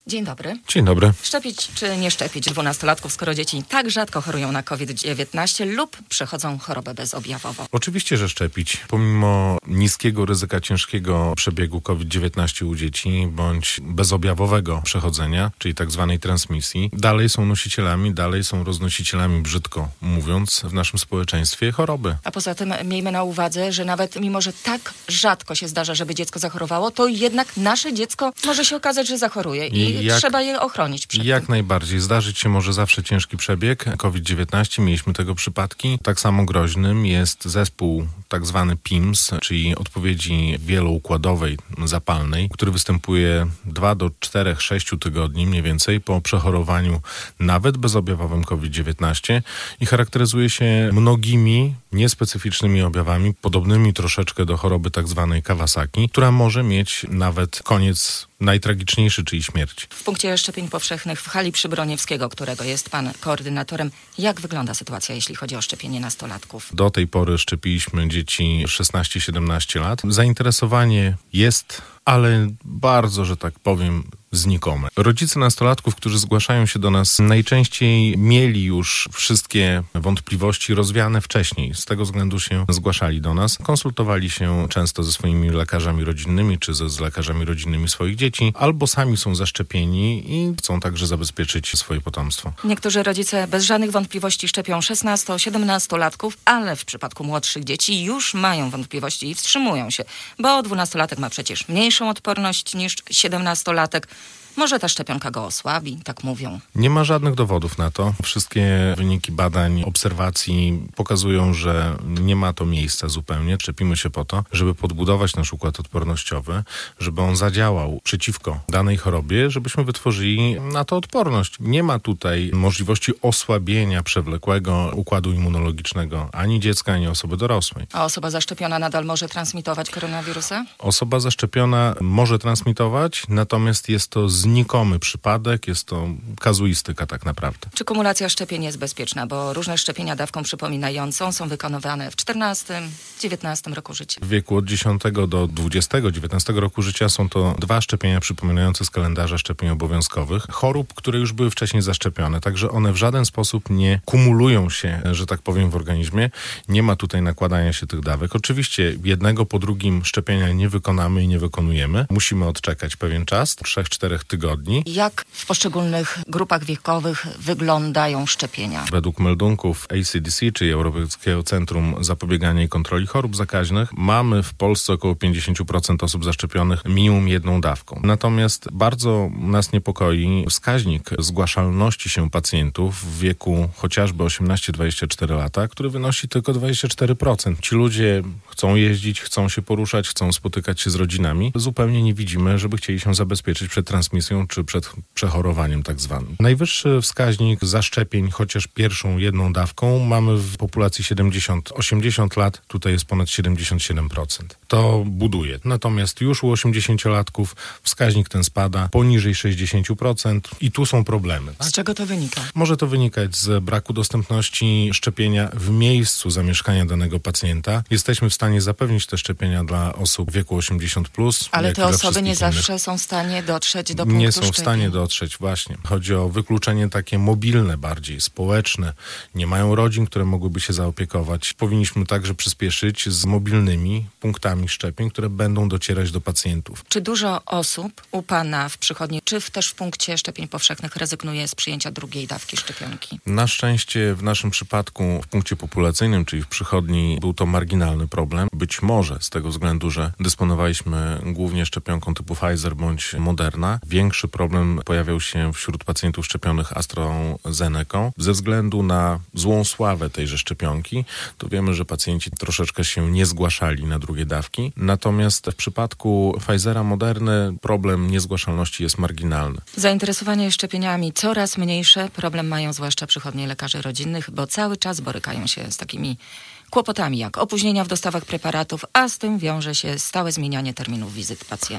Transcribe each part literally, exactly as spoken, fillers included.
Dzień dobry. Dzień dobry. Szczepić czy nie szczepić dwunastolatków, skoro dzieci tak rzadko chorują na kowid dziewiętnaście lub przechodzą chorobę bezobjawową? Oczywiście, że szczepić. Pomimo niskiego ryzyka ciężkiego przebiegu kowid dziewiętnaście u dzieci bądź bezobjawowego przechodzenia, czyli tak zwanej transmisji, dalej są nosicielami, dalej są roznosicielami, brzydko mówiąc, w naszym społeczeństwie choroby. A poza tym miejmy na uwadze, że nawet mimo, że tak rzadko się zdarza, żeby dziecko zachorowało, to jednak nasze dziecko może się okazać, że zachoruje i jak, trzeba je ochronić przed Jak tym. najbardziej. Zdarzyć się może zawsze ciężki przebieg kowid dziewiętnaście. Mieliśmy tego przypadki. Tak samo groźnym jest zespół tak zwany P I M S, czyli odpowiedzi wieloukładowej zapalnej, który występuje dwa do czterech, sześciu tygodni mniej więcej po przechorowaniu nawet bezobjawowym kowid dziewiętnaście i charakteryzuje się mnogimi niespecyficznymi objawami, podobnymi troszeczkę do choroby tak zwanej Kawasaki, która może mieć nawet koniec najtragiczniejszy, czyli śmierć. W punkcie szczepień powszechnych w hali Przybroniewskiego, którego jest pan koordynatorem, jak wygląda sytuacja, jeśli chodzi o szczepienie nastolatków? Do tej pory szczepiliśmy dzieci szesnaście siedemnaście lat. Zainteresowanie jest, ale bardzo, że tak powiem, znikome. Rodzice nastolatków, którzy zgłaszają się do nas, najczęściej mieli już wszystkie wątpliwości rozwiane wcześniej. Z tego względu się zgłaszali do nas. Konsultowali się często ze swoimi lekarzami rodzinnymi, czy ze, z lekarzami rodzinnymi swoich dzieci, albo sami są zaszczepieni i chcą także zabezpieczyć swoje potomstwo. Niektórzy rodzice bez żadnych wątpliwości szczepią szesnasto-siedemnastolatków, ale w przypadku młodszych dzieci już mają wątpliwości i wstrzymują się, bo dwunastolatek ma przecież mniejszą odporność niż siedemnastolatek. Może ta szczepionka go osłabi, tak mówią. Nie ma żadnych dowodów na to. Wszystkie wyniki badań, obserwacji pokazują, że nie ma to miejsca zupełnie. Szczepimy się po to, żeby podbudować nasz układ odpornościowy, żeby on zadziałał przeciwko danej chorobie, żebyśmy wytworzyli na to odporność. Nie ma tutaj możliwości osłabienia przewlekłego układu immunologicznego ani dziecka, ani osoby dorosłej. A osoba zaszczepiona nadal może transmitować koronawirusa? Osoba zaszczepiona może transmitować, natomiast jest to znikomy przypadek, jest to kazuistyka tak naprawdę. Czy kumulacja szczepień jest bezpieczna? Bo różne szczepienia dawką przypominającą są wykonywane w czternastym, dziewiętnastym roku życia. W wieku od dziesiątego do dwudziestego, dziewiętnastego roku życia są to dwa szczepienia przypominające z kalendarza szczepień obowiązkowych. Chorób, które już były wcześniej zaszczepione. Także one w żaden sposób nie kumulują się, że tak powiem, w organizmie. Nie ma tutaj nakładania się tych dawek. Oczywiście jednego po drugim szczepienia nie wykonamy i nie wykonujemy. Musimy odczekać pewien czas, trzech, czterech tygodni. Jak w poszczególnych grupach wiekowych wyglądają szczepienia? Według meldunków A C D C, czyli Europejskiego Centrum Zapobiegania i Kontroli Chorób Zakaźnych, mamy w Polsce około pięćdziesiąt procent osób zaszczepionych minimum jedną dawką. Natomiast bardzo nas niepokoi wskaźnik zgłaszalności się pacjentów w wieku chociażby osiemnaście dwadzieścia cztery lata, który wynosi tylko dwadzieścia cztery procent. Ci ludzie chcą jeździć, chcą się poruszać, chcą spotykać się z rodzinami. Zupełnie nie widzimy, żeby chcieli się zabezpieczyć przed transmisją czy przed przechorowaniem tak zwanym. Najwyższy wskaźnik zaszczepień, chociaż pierwszą jedną dawką, mamy w populacji siedemdziesiąt osiemdziesiąt lat. Tutaj jest ponad siedemdziesiąt siedem procent. To buduje. Natomiast już u osiemdziesięciolatków wskaźnik ten spada poniżej sześćdziesiąt procent i tu są problemy. Tak? Z czego to wynika? Może to wynikać z braku dostępności szczepienia w miejscu zamieszkania danego pacjenta. Jesteśmy w stanie zapewnić te szczepienia dla osób w wieku osiemdziesiąt plus. Ale te osoby nie innych. zawsze są w stanie dotrzeć do punktu Nie są w szczepień. stanie dotrzeć, właśnie. Chodzi o wykluczenie takie mobilne bardziej, społeczne. Nie mają rodzin, które mogłyby się zaopiekować. Powinniśmy także przyspieszyć z mobilnymi punktami szczepień, które będą docierać do pacjentów. Czy dużo osób u pana w przychodni, czy w, też w punkcie szczepień powszechnych rezygnuje z przyjęcia drugiej dawki szczepionki? Na szczęście w naszym przypadku w punkcie populacyjnym, czyli w przychodni, był to marginalny problem. Być może z tego względu, że dysponowaliśmy głównie szczepionką typu Pfizer bądź Moderna. Większy problem pojawiał się wśród pacjentów szczepionych AstraZeneką. Ze względu na złą sławę tejże szczepionki, to wiemy, że pacjenci troszeczkę się nie zgłaszali na drugie dawki. Natomiast w przypadku Pfizera, Moderny problem niezgłaszalności jest marginalny. Zainteresowanie szczepieniami coraz mniejsze. Problem mają zwłaszcza przychodnie lekarzy rodzinnych, bo cały czas borykają się z takimi kłopotami jak opóźnienia w dostawach preparatów, a z tym wiąże się stałe zmienianie terminów wizyt pacjentów.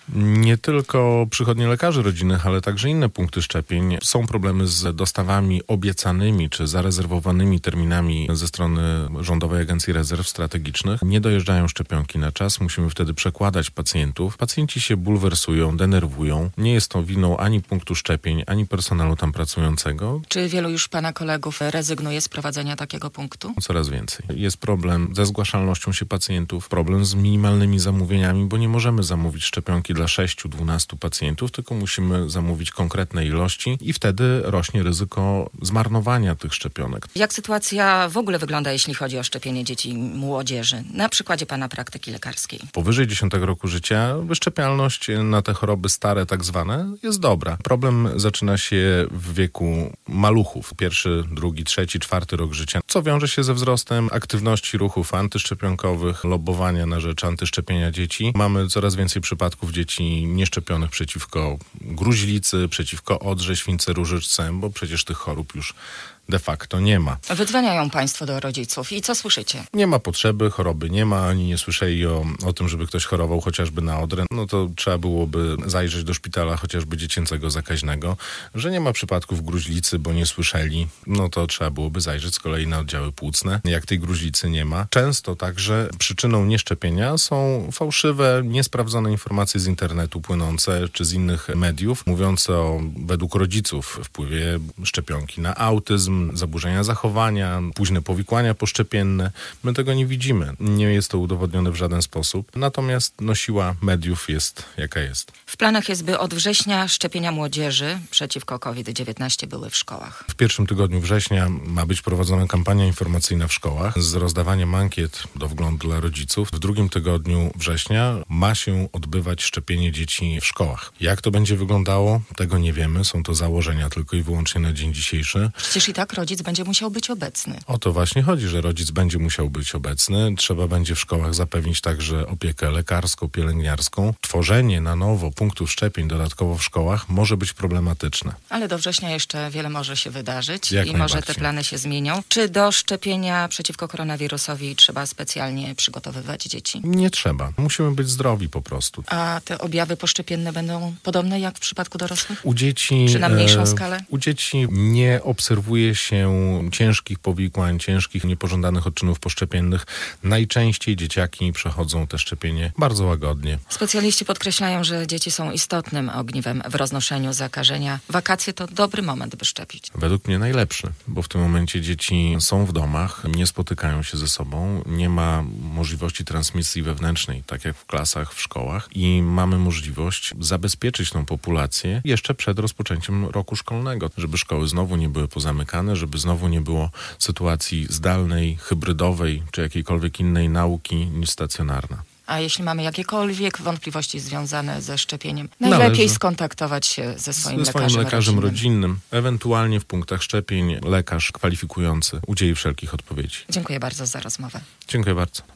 Nie tylko przychodnie lekarzy rodzinnych, ale także inne punkty szczepień. Są problemy z dostawami obiecanymi czy zarezerwowanymi terminami ze strony Rządowej Agencji Rezerw Strategicznych. Nie dojeżdżają szczepionki na czas, musimy wtedy przekładać pacjentów. Pacjenci się bulwersują, denerwują. Nie jest to winą ani punktu szczepień, ani personelu tam pracującego. Czy wielu już pana kolegów rezygnuje z prowadzenia takiego punktu? Coraz więcej. Jest problem ze zgłaszalnością się pacjentów, problem z minimalnymi zamówieniami, bo nie możemy zamówić szczepionki dla sześciu do dwunastu pacjentów, tylko musimy zamówić konkretne ilości i wtedy rośnie ryzyko zmarnowania tych szczepionek. Jak sytuacja w ogóle wygląda, jeśli chodzi o szczepienie dzieci i młodzieży? Na przykładzie pana praktyki lekarskiej. Powyżej dziesiątego roku życia wyszczepialność na te choroby stare tak zwane jest dobra. Problem zaczyna się w wieku maluchów. Pierwszy, drugi, trzeci, czwarty rok życia, co wiąże się ze wzrostem aktywności ruchów antyszczepionkowych, lobbowania na rzecz antyszczepienia dzieci. Mamy coraz więcej przypadków dzieci nieszczepionych przeciwko gruźlicy, przeciwko odrze, śwince, różyczce, bo przecież tych chorób już de facto nie ma. Wydzwaniają państwo do rodziców i co słyszycie? Nie ma potrzeby, choroby nie ma, ani nie słyszeli o, o tym, żeby ktoś chorował chociażby na odrę. No to trzeba byłoby zajrzeć do szpitala chociażby dziecięcego zakaźnego. Że nie ma przypadków gruźlicy, bo nie słyszeli, no to trzeba byłoby zajrzeć z kolei na oddziały płucne, jak tej gruźlicy nie ma. Często także przyczyną nieszczepienia są fałszywe, niesprawdzone informacje z internetu płynące, czy z innych mediów, mówiące o, według rodziców, wpływie szczepionki na autyzm, zaburzenia zachowania, późne powikłania poszczepienne. My tego nie widzimy. Nie jest to udowodnione w żaden sposób. Natomiast no, siła mediów jest jaka jest. W planach jest, by od września szczepienia młodzieży przeciwko kowid dziewiętnaście były w szkołach. W pierwszym tygodniu września ma być prowadzona kampania informacyjna w szkołach z rozdawaniem ankiet do wglądu dla rodziców. W drugim tygodniu września ma się odbywać szczepienie dzieci w szkołach. Jak to będzie wyglądało? Tego nie wiemy. Są to założenia tylko i wyłącznie na dzień dzisiejszy. Przecież i tak rodzic będzie musiał być obecny. O to właśnie chodzi, że rodzic będzie musiał być obecny. Trzeba będzie w szkołach zapewnić także opiekę lekarską, pielęgniarską. Tworzenie na nowo punktów szczepień dodatkowo w szkołach może być problematyczne. Ale do września jeszcze wiele może się wydarzyć Jak i może te najbardziej. plany się zmienią. Czy do szczepienia przeciwko koronawirusowi trzeba specjalnie przygotowywać dzieci? Nie trzeba. Musimy być zdrowi po prostu. A te objawy poszczepienne będą podobne jak w przypadku dorosłych? U dzieci, Czy na mniejszą skalę? U dzieci nie obserwuje się ciężkich powikłań, ciężkich niepożądanych odczynów poszczepiennych. Najczęściej dzieciaki przechodzą te szczepienie bardzo łagodnie. Specjaliści podkreślają, że dzieci są istotnym ogniwem w roznoszeniu zakażenia. Wakacje to dobry moment, by szczepić. Według mnie najlepszy, bo w tym momencie dzieci są w domach, nie spotykają się ze sobą, nie ma możliwości transmisji wewnętrznej, tak jak w klasach, w szkołach i mamy możliwość zabezpieczyć tą populację jeszcze przed rozpoczęciem roku szkolnego, żeby szkoły znowu nie były pozamykane, żeby znowu nie było sytuacji zdalnej, hybrydowej czy jakiejkolwiek innej nauki niż stacjonarna. A jeśli mamy jakiekolwiek wątpliwości związane ze szczepieniem, najlepiej Należy skontaktować się ze swoim ze swoim lekarzem, lekarzem rodzinnym. rodzinnym. Ewentualnie w punktach szczepień lekarz kwalifikujący udzieli wszelkich odpowiedzi. Dziękuję bardzo za rozmowę. Dziękuję bardzo.